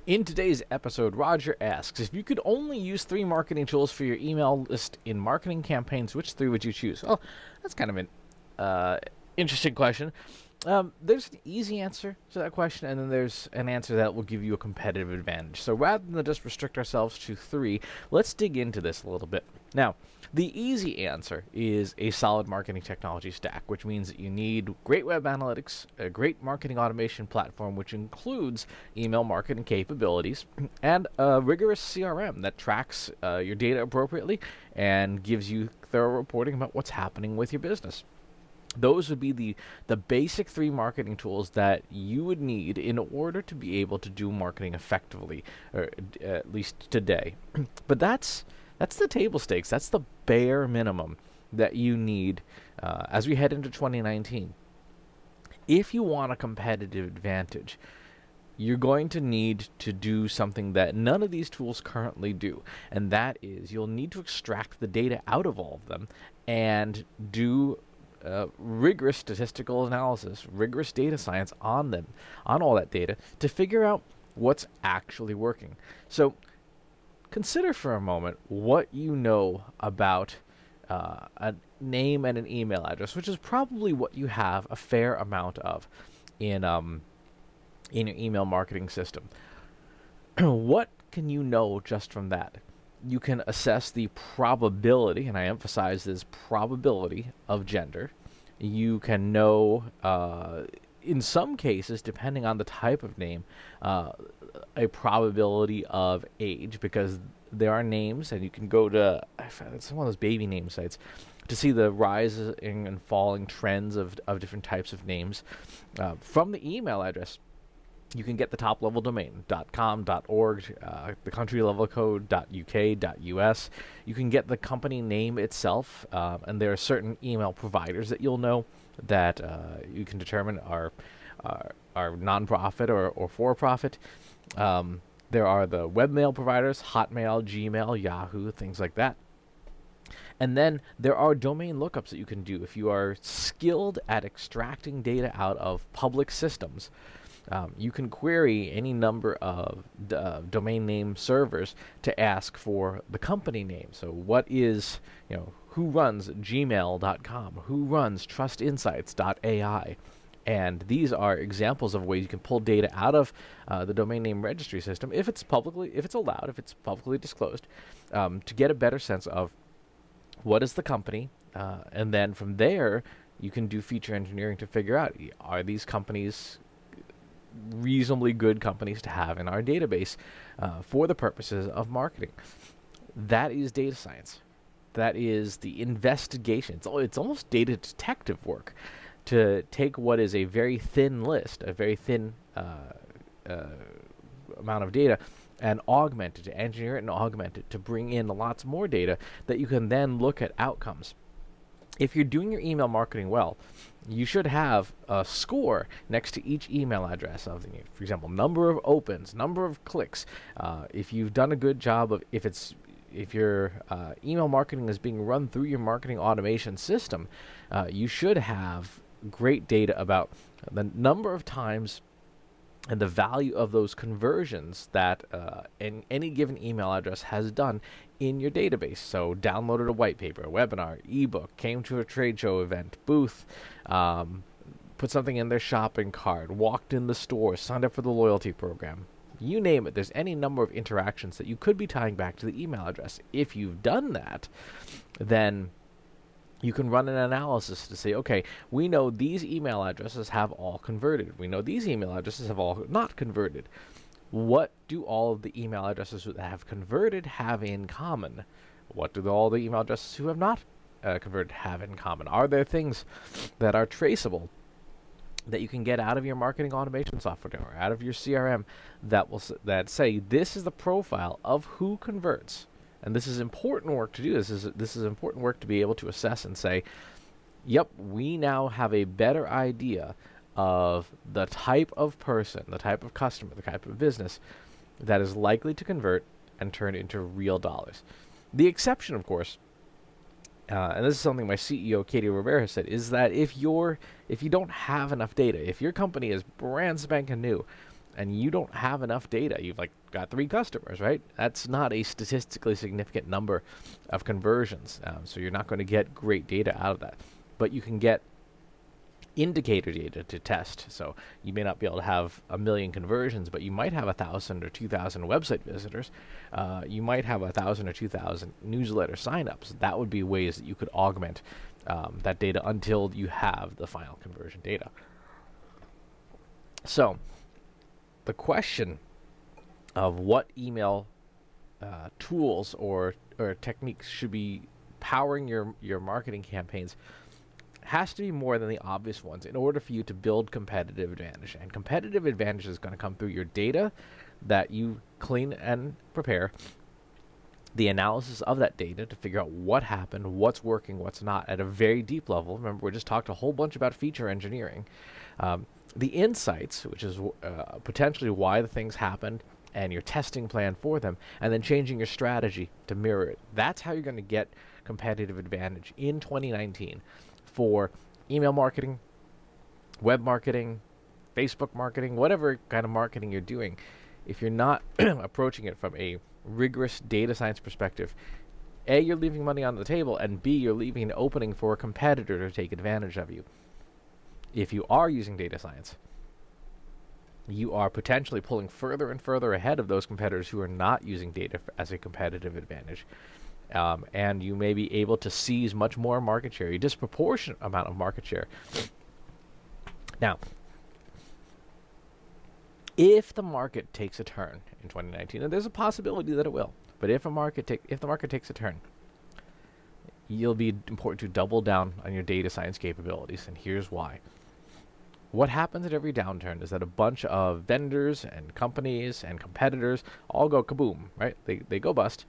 In today's episode, Roger asks, if you could only use 3 marketing tools for your email list in marketing campaigns, which 3 would you choose? Well, that's kind of an interesting question. There's an easy answer to that question, and then there's an answer that will give you a competitive advantage. So rather than just restrict ourselves to 3, let's dig into this a little bit. Now, the easy answer is a solid marketing technology stack, which means that you need great web analytics, a great marketing automation platform, which includes email marketing capabilities, and a rigorous CRM that tracks your data appropriately and gives you thorough reporting about what's happening with your business. Those would be the basic 3 marketing tools that you would need in order to be able to do marketing effectively, or at least today. But that's the table stakes. That's the bare minimum that you need as we head into 2019. If you want a competitive advantage, you're going to need to do something that none of these tools currently do, and that is you'll need to extract the data out of all of them and do rigorous statistical analysis, rigorous data science on them, on all that data, to figure out what's actually working. So consider for a moment what you know about a name and an email address, which is probably what you have a fair amount of in your email marketing system. What can you know just from that? You can assess the probability, and I emphasize this probability, of gender. You can know, in some cases, depending on the type of name, a probability of age, because there are names, and you can go to, it's one of those baby name sites, to see the rising and falling trends of different types of names. From the email address, you can get the top-level domain, .com, .org, the country-level code, .uk, .us. You can get the company name itself, and there are certain email providers that you'll know that you can determine are nonprofit or for-profit. There are the webmail providers, Hotmail, Gmail, Yahoo, things like that. And then there are domain lookups that you can do if you are skilled at extracting data out of public systems. You can query any number of domain name servers to ask for the company name. So what is, who runs gmail.com? Who runs trustinsights.ai? And these are examples of ways you can pull data out of the domain name registry system if it's allowed, if it's publicly disclosed, to get a better sense of what is the company, and then from there you can do feature engineering to figure out, are these companies reasonably good companies to have in our database for the purposes of marketing. That is data science. That is the investigation. It's almost data detective work to take what is a very thin list, a very thin amount of data, and augment it, to engineer it and augment it to bring in lots more data that you can then look at outcomes. If you're doing your email marketing well, you should have a score next to each email address of, for example, number of opens, number of clicks. If you've done a good job of, if your email marketing is being run through your marketing automation system, you should have great data about the number of times and the value of those conversions that any given email address has done in your database. So downloaded a white paper, a webinar, ebook, came to a trade show event, booth, put something in their shopping cart, walked in the store, signed up for the loyalty program. You name it, there's any number of interactions that you could be tying back to the email address. If you've done that, then you can run an analysis to say, okay, we know these email addresses have all converted. We know these email addresses have all not converted. What do all of the email addresses that have converted have in common? What do all the email addresses who have not converted have in common? Are there things that are traceable that you can get out of your marketing automation software or out of your CRM that say this is the profile of who converts? And this is important work to do. This is important work to be able to assess and say, yep, we now have a better idea of the type of person, the type of customer, the type of business that is likely to convert and turn into real dollars. The exception, of course, and this is something my CEO, Katie Rivera, has said, is that if you don't have enough data, if your company is brand spanking new, and you don't have enough data. You've like got 3 customers, right? That's not a statistically significant number of conversions. So you're not going to get great data out of that. But you can get indicator data to test. So you may not be able to have 1 million conversions, but you might have 1,000 or 2,000 website visitors. You might have 1,000 or 2,000 newsletter signups. That would be ways that you could augment that data until you have the final conversion data. So the question of what email tools or techniques should be powering your marketing campaigns has to be more than the obvious ones in order for you to build competitive advantage. And competitive advantage is going to come through your data that you clean and prepare, the analysis of that data to figure out what happened, what's working, what's not at a very deep level. Remember, we just talked a whole bunch about feature engineering. The insights, which is potentially why the things happened, and your testing plan for them, and then changing your strategy to mirror it. That's how you're going to get competitive advantage in 2019 for email marketing, web marketing, Facebook marketing, whatever kind of marketing you're doing. If you're not approaching it from a rigorous data science perspective, A, you're leaving money on the table, and B, you're leaving an opening for a competitor to take advantage of you. If you are using data science, you are potentially pulling further and further ahead of those competitors who are not using data as a competitive advantage. And you may be able to seize much more market share, a disproportionate amount of market share. Now, if the market takes a turn in 2019, and there's a possibility that it will, but if the market takes a turn, you'll be important to double down on your data science capabilities, and here's why. What happens at every downturn is that a bunch of vendors and companies and competitors all go kaboom, right? They go bust.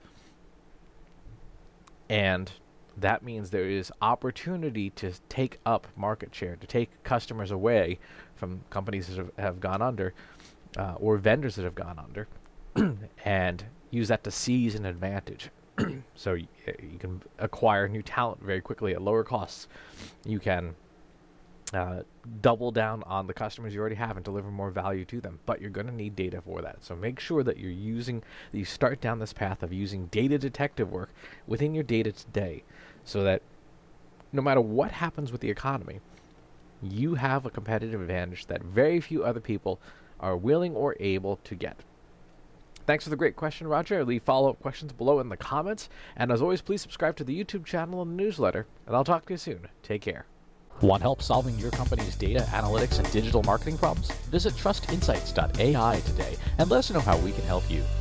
And that means there is opportunity to take up market share, to take customers away from companies that have gone under, or vendors that have gone under, and use that to seize an advantage. So you can acquire new talent very quickly at lower costs. You can double down on the customers you already have and deliver more value to them, but you're going to need data for that. So make sure that you start down this path of using data detective work within your data today, so that no matter what happens with the economy, you have a competitive advantage that very few other people are willing or able to get. Thanks for the great question, Roger. Leave follow-up questions below in the comments, and as always, please subscribe to the YouTube channel and the newsletter, and I'll talk to you soon. Take care. Want help solving your company's data, analytics, and digital marketing problems? Visit trustinsights.ai today and let us know how we can help you.